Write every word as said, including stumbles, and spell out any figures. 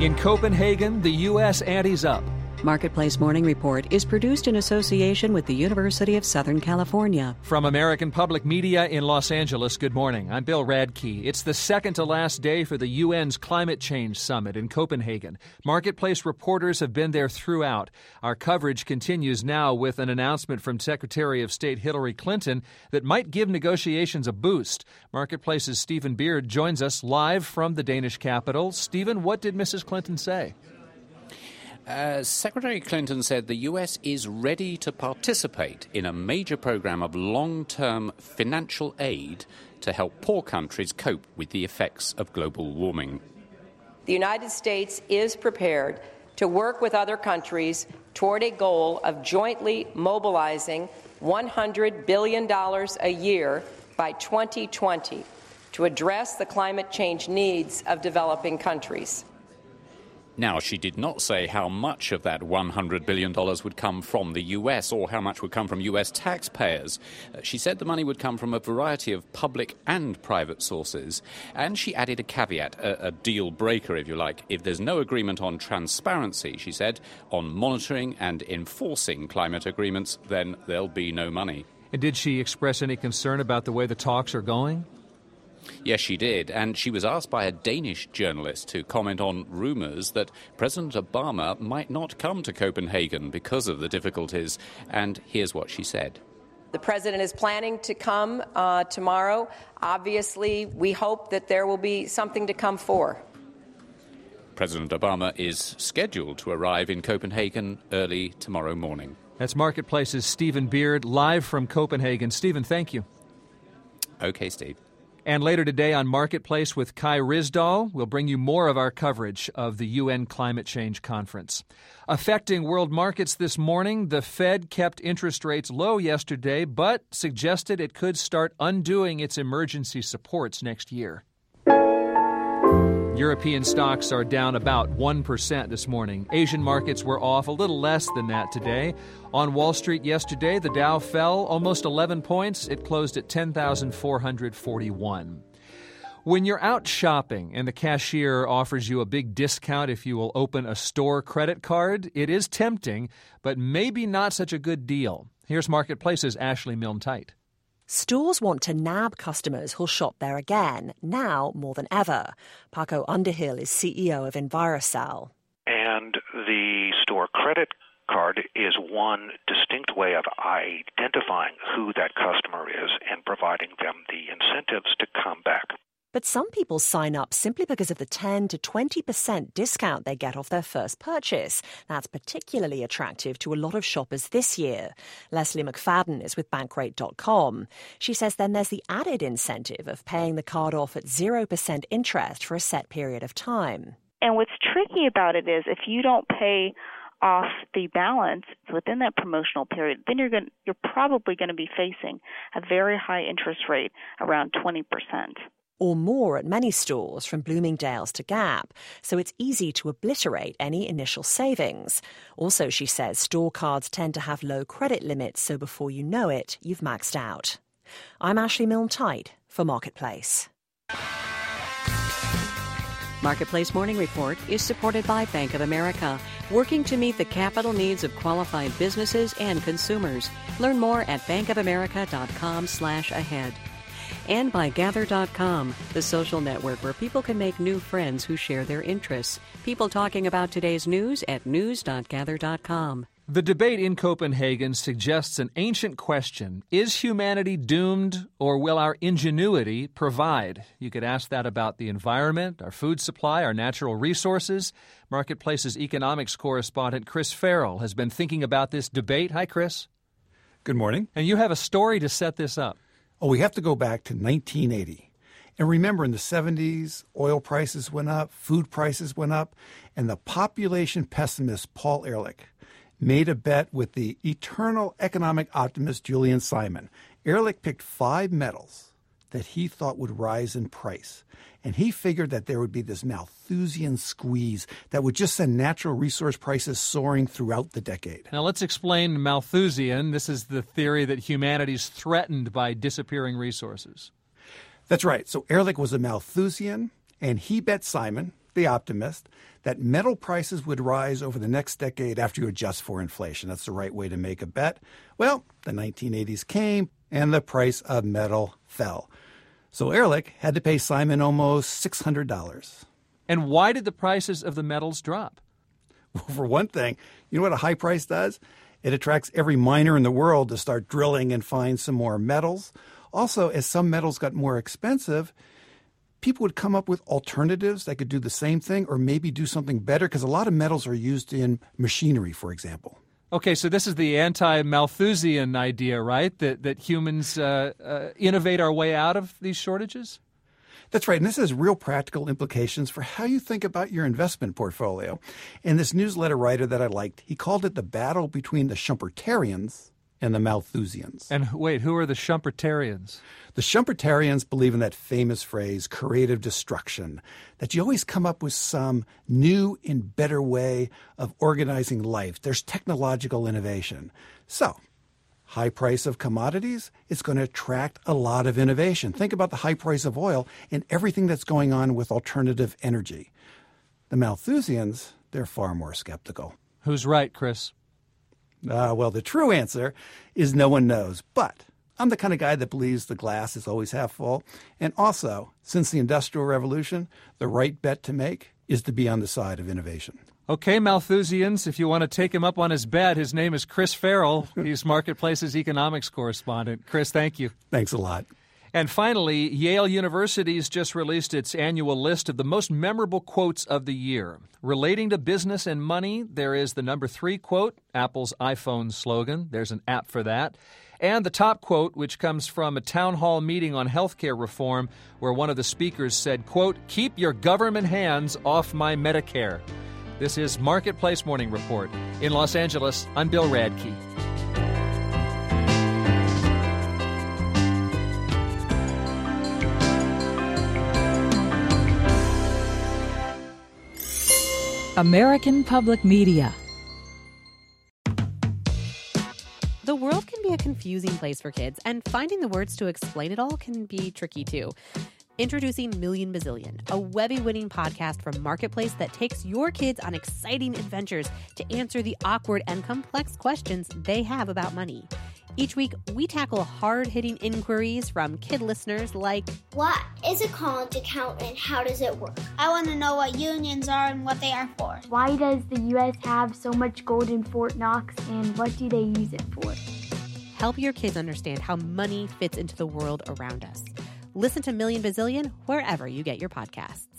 In Copenhagen, the U S antes up. Marketplace Morning Report is produced in association with the University of Southern California. From American Public Media in Los Angeles, good morning. I'm Bill Radke. It's the second to last day for the U N's Climate Change Summit in Copenhagen. Marketplace reporters have been there throughout. Our coverage continues now with an announcement from Secretary of State Hillary Clinton that might give negotiations a boost. Marketplace's Stephen Beard joins us live from the Danish capital. Stephen, what did Missus Clinton say? Uh, Secretary Clinton said the U S is ready to participate in a major program of long-term financial aid to help poor countries cope with the effects of global warming. The United States is prepared to work with other countries toward a goal of jointly mobilizing one hundred billion dollars a year by twenty twenty to address the climate change needs of developing countries. Now, she did not say how much of that one hundred billion dollars would come from the U S or how much would come from U S taxpayers. Uh, she said the money would come from a variety of public and private sources. And she added a caveat, a, a deal breaker, if you like. If there's no agreement on transparency, she said, on monitoring and enforcing climate agreements, then there'll be no money. And did she express any concern about the way the talks are going? Yes, she did, and she was asked by a Danish journalist to comment on rumours that President Obama might not come to Copenhagen because of the difficulties, and here's what she said. The president is planning to come uh, tomorrow. Obviously, we hope that there will be something to come for. President Obama is scheduled to arrive in Copenhagen early tomorrow morning. That's Marketplace's Stephen Beard, live from Copenhagen. Stephen, thank you. Okay, Steve. And later today on Marketplace with Kai Ryssdal, we'll bring you more of our coverage of the U N Climate Change Conference. Affecting world markets this morning, the Fed kept interest rates low yesterday, but suggested it could start undoing its emergency supports next year. European stocks are down about one percent this morning. Asian markets were off a little less than that today. On Wall Street yesterday, the Dow fell almost eleven points. It closed at ten thousand four hundred forty-one. When you're out shopping and the cashier offers you a big discount if you will open a store credit card, it is tempting, but maybe not such a good deal. Here's Marketplace's Ashley Milne-Tite. Stores want to nab customers who'll shop there again, now more than ever. Paco Underhill is C E O of Envirosal. And the store credit card is one distinct way of identifying who that customer is and providing them the incentives to come back. But some people sign up simply because of the ten to twenty percent discount they get off their first purchase. That's particularly attractive to a lot of shoppers this year. Leslie McFadden is with Bankrate dot com. She says then there's the added incentive of paying the card off at zero percent interest for a set period of time. And what's tricky about it is if you don't pay off the balance within that promotional period, then you're going you're probably going to be facing a very high interest rate, around twenty percent. Or more at many stores, from Bloomingdale's to Gap, so it's easy to obliterate any initial savings. Also, she says, store cards tend to have low credit limits, so before you know it, you've maxed out. I'm Ashley Milne-Tite for Marketplace. Marketplace Morning Report is supported by Bank of America, working to meet the capital needs of qualified businesses and consumers. Learn more at bankofamerica.com slash ahead. And by Gather dot com, the social network where people can make new friends who share their interests. People talking about today's news at news dot gather dot com. The debate in Copenhagen suggests an ancient question. Is humanity doomed, or will our ingenuity provide? You could ask that about the environment, our food supply, our natural resources. Marketplace's economics correspondent Chris Farrell has been thinking about this debate. Hi, Chris. Good morning. And you have a story to set this up. Oh, we have to go back to nineteen eighty. And remember, in the seventies, oil prices went up, food prices went up, and the population pessimist Paul Ehrlich made a bet with the eternal economic optimist Julian Simon. Ehrlich picked five metals that he thought would rise in price. And he figured that there would be this Malthusian squeeze that would just send natural resource prices soaring throughout the decade. Now, let's explain Malthusian. This is the theory that humanity's threatened by disappearing resources. That's right. So Ehrlich was a Malthusian, and he bet Simon the optimist, that metal prices would rise over the next decade after you adjust for inflation. That's the right way to make a bet. Well, the nineteen eighties came, and the price of metal fell. So Ehrlich had to pay Simon almost six hundred dollars. And why did the prices of the metals drop? Well, for one thing, you know what a high price does? It attracts every miner in the world to start drilling and find some more metals. Also, as some metals got more expensive, people would come up with alternatives that could do the same thing or maybe do something better, because a lot of metals are used in machinery, for example. Okay, so this is the anti-Malthusian idea, right? That that humans uh, uh, innovate our way out of these shortages? That's right, and this has real practical implications for how you think about your investment portfolio. And this newsletter writer that I liked, he called it the battle between the Schumpeterians and the Malthusians. And wait, who are the Schumpeterians? The Schumpeterians believe in that famous phrase, creative destruction, that you always come up with some new and better way of organizing life. There's technological innovation. So, high price of commodities, it's going to attract a lot of innovation. Think about the high price of oil and everything that's going on with alternative energy. The Malthusians, they're far more skeptical. Who's right, Chris? Uh, well, the true answer is no one knows. But I'm the kind of guy that believes the glass is always half full. And also, since the Industrial Revolution, the right bet to make is to be on the side of innovation. Okay, Malthusians, if you want to take him up on his bet, his name is Chris Farrell. He's Marketplace's economics correspondent. Chris, thank you. Thanks a lot. And finally, Yale University's just released its annual list of the most memorable quotes of the year. Relating to business and money, there is the number three quote, Apple's iPhone slogan. There's an app for that. And the top quote, which comes from a town hall meeting on healthcare reform, where one of the speakers said, quote, "Keep your government hands off my Medicare." This is Marketplace Morning Report. In Los Angeles, I'm Bill Radke. American Public Media. The world can be a confusing place for kids, and finding the words to explain it all can be tricky too. Introducing Million Bazillion, a Webby-winning podcast from Marketplace that takes your kids on exciting adventures to answer the awkward and complex questions they have about money. Each week, we tackle hard-hitting inquiries from kid listeners like, what is a college account and how does it work? I want to know what unions are and what they are for. Why does the U S have so much gold in Fort Knox, and what do they use it for? Help your kids understand how money fits into the world around us. Listen to Million Bazillion wherever you get your podcasts.